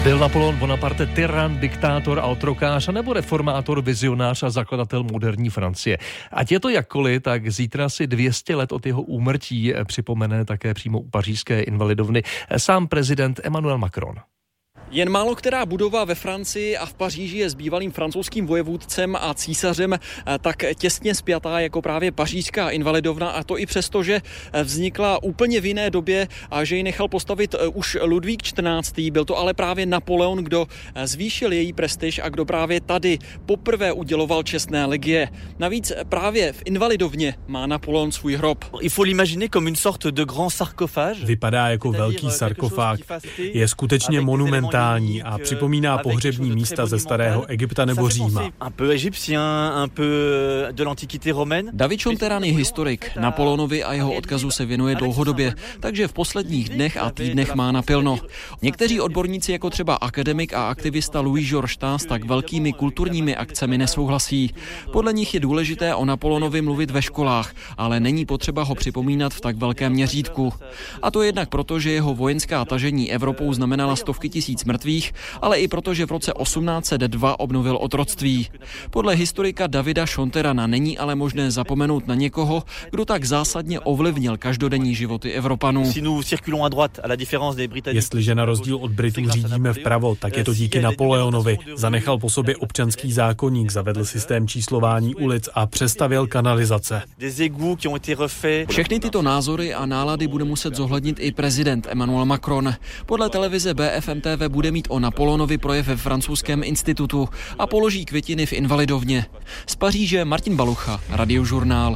Byl Napoleon Bonaparte tyran, diktátor a otrokář, nebo reformátor, vizionář a zakladatel moderní Francie? Ať je to jakkoliv, tak zítra si 200 let od jeho úmrtí připomene také přímo u pařížské invalidovny sám prezident Emmanuel Macron. Jen málo která budova ve Francii a v Paříži je s bývalým francouzským vojevůdcem a císařem tak těsně spjatá jako právě pařížská invalidovna, a to i přesto, že vznikla úplně v jiné době a že ji nechal postavit už Ludvík XIV. Byl to ale právě Napoleon, kdo zvýšil její prestiž a kdo právě tady poprvé uděloval čestné legie. Navíc právě v invalidovně má Napoleon svůj hrob. Vypadá jako velký sarkofág. Je skutečně monumentální a připomíná pohřební místa ze starého Egypta nebo Říma. David Šonteran je historik. Napoleonovi a jeho odkazu se věnuje dlouhodobě, takže v posledních dnech a týdnech má napilno. Někteří odborníci, jako třeba akademik a aktivista Louis-Georges Tass, tak velkými kulturními akcemi nesouhlasí. Podle nich je důležité o Napoleonovi mluvit ve školách, ale není potřeba ho připomínat v tak velkém měřítku. A to jednak proto, že jeho vojenská tažení Evropou znamenala stovky tisíc mrtvých, ale i proto, že v roce 1802 obnovil otroctví. Podle historika Davida Šonterana není ale možné zapomenout na někoho, kdo tak zásadně ovlivnil každodenní životy Evropanů. Jestliže na rozdíl od Britů řídíme vpravo, tak je to díky Napoleonovi. Zanechal po sobě občanský zákoník, zavedl systém číslování ulic a přestavěl kanalizace. Všechny tyto názory a nálady bude muset zohlednit i prezident Emmanuel Macron. Podle televize BFM TV bude mít o Napoleonovi projev ve francouzském institutu a položí květiny v invalidovně. Z Paříže Martin Balucha, Radiožurnál.